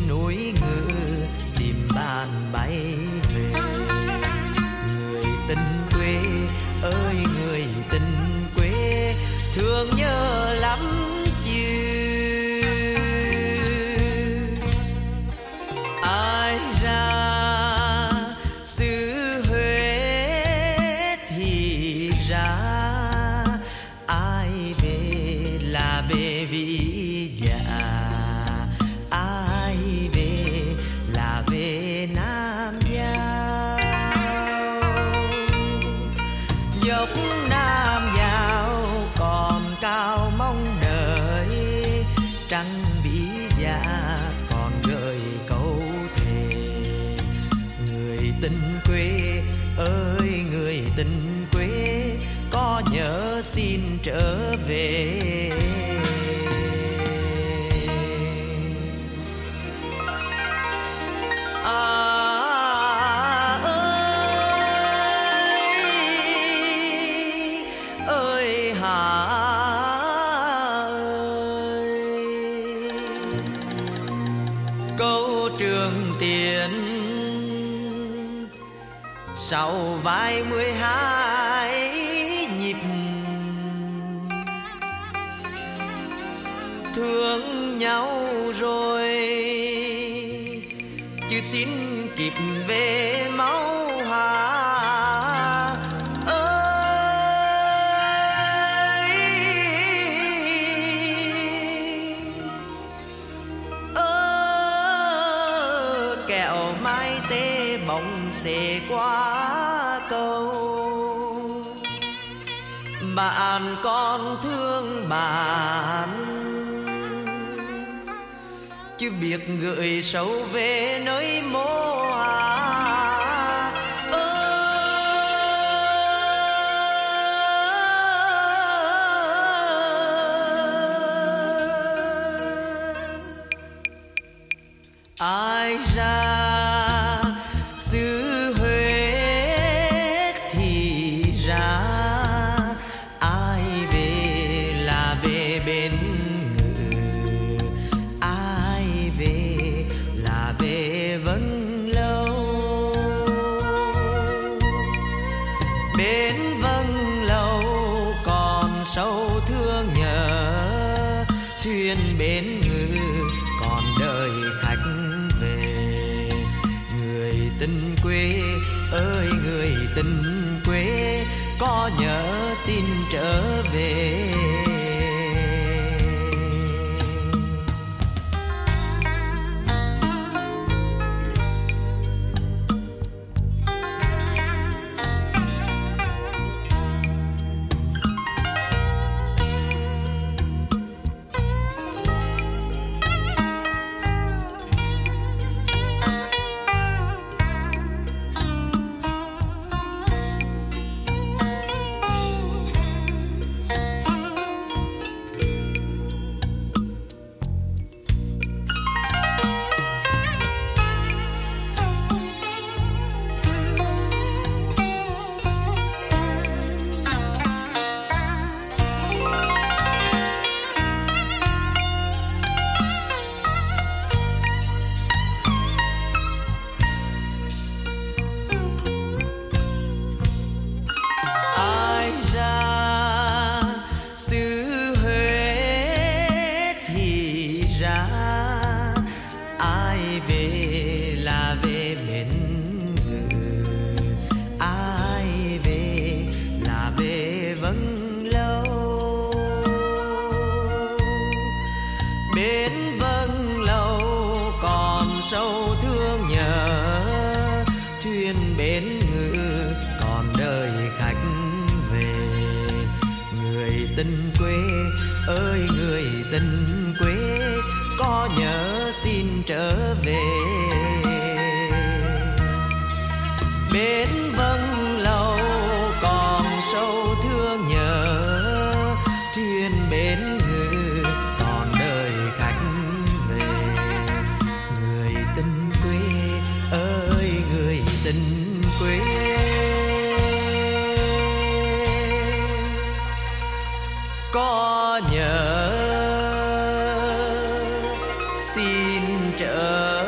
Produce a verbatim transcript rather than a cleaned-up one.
núi ngự tìm bàn bay về. Người tình quê ơi người tình quê, thương nhớ lắm chứ. Ai ra xứ Huế thì ra, ai về là về vì già, ai về là về Nam Giao. Dốc Nam Giao còn cao mong đợi, trăng vĩ dạ còn gợi câu thề. Người tình quê ơi người tình quê, có nhớ xin trở về. Câu Trường Tiền sau vai mười hai nhịp, thương nhau rồi chứ xin kịp về máu hà. Kẹo mai tê bóng xề qua cầu, bạn còn thương bạn chứ biết gửi sâu về nơi mô hà. Ai ra xứ Huế thì ra, ai về là về bên Ngự, ai về là về Vân Lâu. Bên Vân Lâu còn sâu thương nhớ, thuyền bên Ngự còn đợi khách về. Người tình quê ơi người tình quê, có nhớ xin trở về. Ai về là về bên Ngự, ai về là về Vân Lâu. Bên Vân Lâu còn sâu thương nhớ, thuyền bên Ngự còn đợi khách về. Người tình quê ơi người tình quê, có nhớ xin trở về. Bên Vân Lâu còn sâu thương nhớ, thuyền bên Ngự còn đợi khách về. Người tình quê ơi người tình quê, có nhớ xin trở